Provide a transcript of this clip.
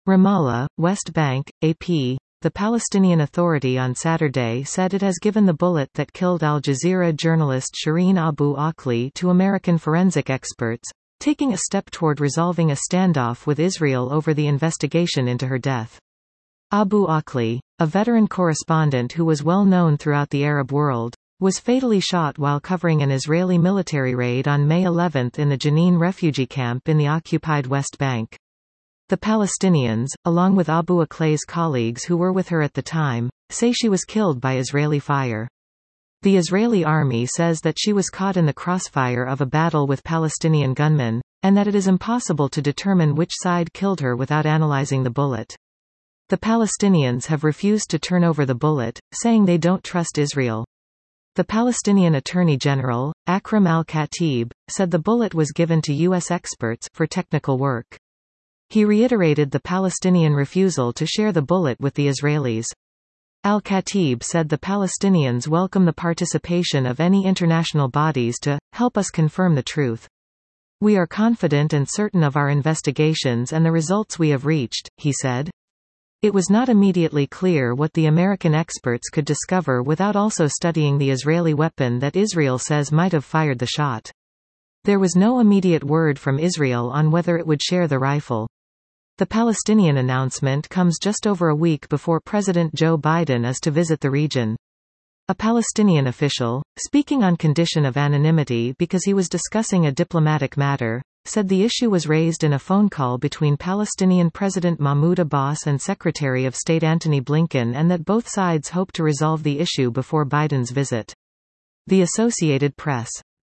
Ramallah, West Bank, AP. The Palestinian Authority on Saturday said it has given the bullet that killed Al Jazeera journalist Shireen Abu Akleh to American forensic experts, taking a step toward resolving a standoff with Israel over the investigation into her death. Abu Akleh, a veteran correspondent who was well known throughout the Arab world, was fatally shot while covering an Israeli military raid on May 11 in the Jenin refugee camp in the occupied West Bank. The Palestinians, along with Abu Akleh's colleagues who were with her at the time, say she was killed by Israeli fire. The Israeli army says that she was caught in the crossfire of a battle with Palestinian gunmen, and that it is impossible to determine which side killed her without analyzing the bullet. The Palestinians have refused to turn over the bullet, saying they don't trust Israel. The Palestinian Attorney General, Akram al-Khatib, said the bullet was given to U.S. experts for technical work. He reiterated the Palestinian refusal to share the bullet with the Israelis. Al-Khatib said the Palestinians welcome the participation of any international bodies to help us confirm the truth. We are confident and certain of our investigations and the results we have reached, he said. It was not immediately clear what the American experts could discover without also studying the Israeli weapon that Israel says might have fired the shot. There was no immediate word from Israel on whether it would share the rifle. The Palestinian announcement comes just over a week before President Joe Biden is to visit the region. A Palestinian official, speaking on condition of anonymity because he was discussing a diplomatic matter, said the issue was raised in a phone call between Palestinian President Mahmoud Abbas and Secretary of State Antony Blinken and that both sides hope to resolve the issue before Biden's visit. The Associated Press.